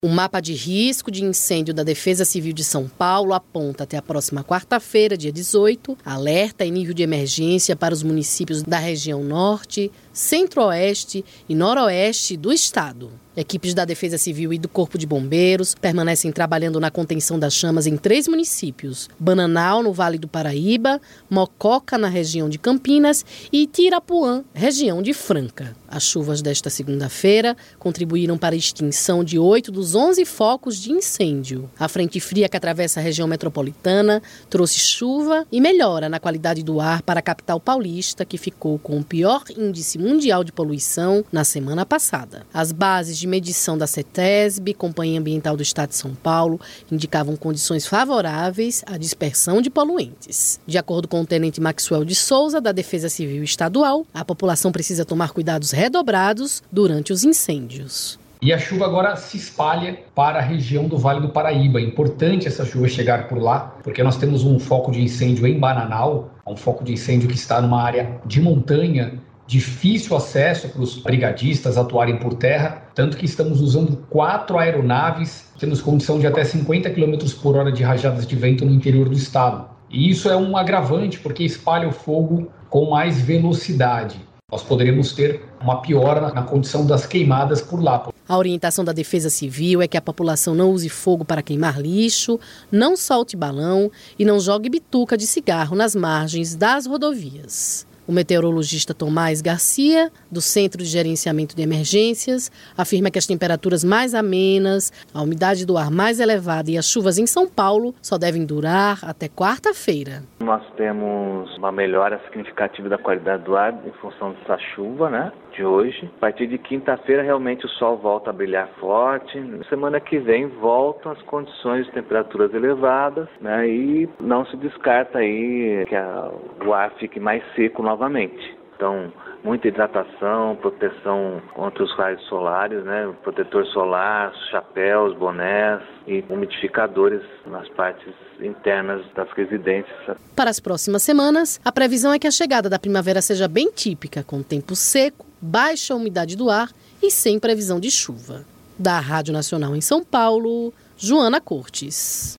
O mapa de risco de incêndio da Defesa Civil de São Paulo aponta até a próxima quarta-feira, dia 18, alerta em nível de emergência para os municípios da região norte, centro-oeste e noroeste do estado. Equipes da Defesa Civil e do Corpo de Bombeiros permanecem trabalhando na contenção das chamas em 3 municípios: Bananal, no Vale do Paraíba, Mococa, na região de Campinas e Itirapuã, região de Franca. As chuvas desta segunda-feira contribuíram para a extinção de 8 dos 11 focos de incêndio. A frente fria que atravessa a região metropolitana trouxe chuva e melhora na qualidade do ar para a capital paulista, que ficou com o pior índice mundial de poluição na semana passada. As bases de medição da CETESB, Companhia Ambiental do Estado de São Paulo, indicavam condições favoráveis à dispersão de poluentes. De acordo com o tenente Maxwell de Souza, da Defesa Civil Estadual, a população precisa tomar cuidados redobrados durante os incêndios. E a chuva agora se espalha para a região do Vale do Paraíba. É importante essa chuva chegar por lá, porque nós temos um foco de incêndio em Bananal, um foco de incêndio que está numa área de montanha, difícil acesso para os brigadistas atuarem por terra, tanto que estamos usando 4 aeronaves, temos condição de até 50 km por hora de rajadas de vento no interior do estado. E isso é um agravante, porque espalha o fogo com mais velocidade. Nós poderemos ter uma piora na condição das queimadas por lá. A orientação da Defesa Civil é que a população não use fogo para queimar lixo, não solte balão e não jogue bituca de cigarro nas margens das rodovias. O meteorologista Tomás Garcia, do Centro de Gerenciamento de Emergências, afirma que as temperaturas mais amenas, a umidade do ar mais elevada e as chuvas em São Paulo só devem durar até quarta-feira. Nós temos uma melhora significativa da qualidade do ar em função dessa chuva, de hoje. A partir de quinta-feira, realmente o sol volta a brilhar forte. Semana que vem voltam as condições de temperaturas elevadas, e não se descarta aí que o ar fique mais seco novamente. Então, muita hidratação, proteção contra os raios solares, protetor solar, chapéus, bonés e umidificadores nas partes internas das residências. Para as próximas semanas, a previsão é que a chegada da primavera seja bem típica, com tempo seco, baixa umidade do ar e sem previsão de chuva. Da Rádio Nacional em São Paulo, Joana Cortes.